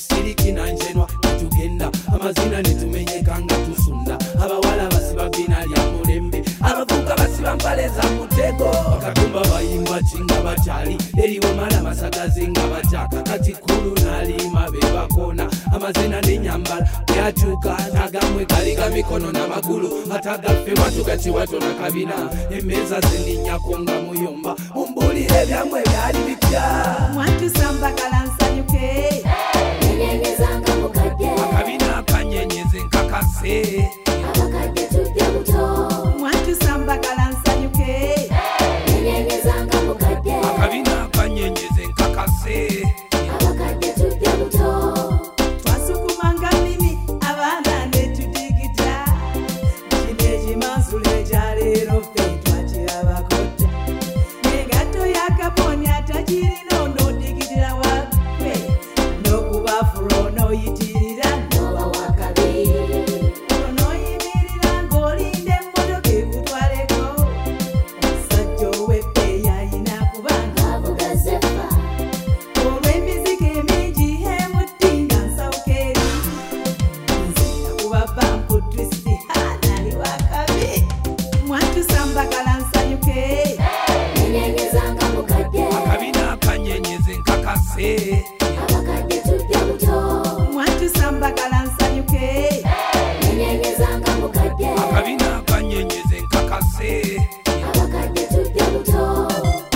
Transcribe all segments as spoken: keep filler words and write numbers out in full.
sirikina njenwa tugenda amazina netumenyeka nga tusunda abawala basiba vina lya mulembe abavuga basiba mpale za mutego bakatumba bayimba kinga bakyali eriwo mala masagazi nga bataka kati kulu nalima bebakona amazina nenyambala yakyuka tagamwe kaliga mikono n'amagulu atagaffe matugati wato na kabina emeza zindinyako nga muyomba mumbulire byamwe byali bipya mwatusamba kalansanyuke Nenyengezanga mukadde akabina kanyenyeze nkakase abakadde tujja buto mwatusamba kalansanyuke Nenyengezanga mukadde akabina kanyenyeze nkakase abakadde tujja buto twasukumanga mimi abaana netudigita kino ekimansula ekyaleero ffe twakirabakota engatto yakaponi atakirina onoodigitira waffe n'okubafulo onooyitirira Noba wakabi onooyimirira ng'olinda emmotoka ekutwaleko omusajja ow'effe yayina kubanga avuga zeffa olw'emiziki emingi emutinga nsawuka eri nzira kuba bampu twisiti hanali wakabi mwatusamba kalansanyuke Nenyengezanga mukadde akabina kanyenyeze nkakase abakadde tujja buto mwatusamba kalansanyuke Nenyengezanga mukadde akabina kanyenyeze nkakase abakadde tujja buto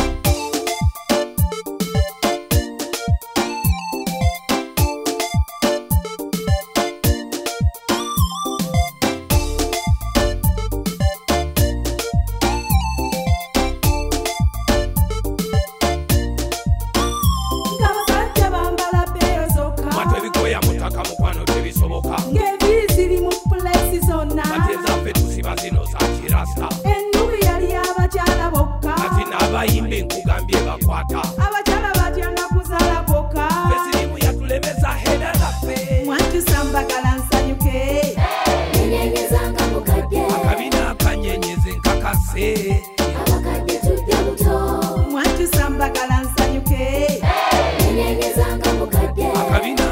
ng'abasajja bambala bbeeyo zokka matu ebikoya mutaka mukwano tebisoboka ng'enviri ziri mu pulesi zonna ate ezaffe tusiba zino za kirasta ennubi yali abakyala bokka kati n'abayimba enkugambye bakwata abakyala batyanga kuzaala kwokka fesirimu yatulemeza heda laffe mwatusamba kalansanyuke Nenyengezanga mukadde akabina kanyenyeze nkakase abakadde tujja buto mwatusamba kalansanyuke Nenyengezanga mukadde akabina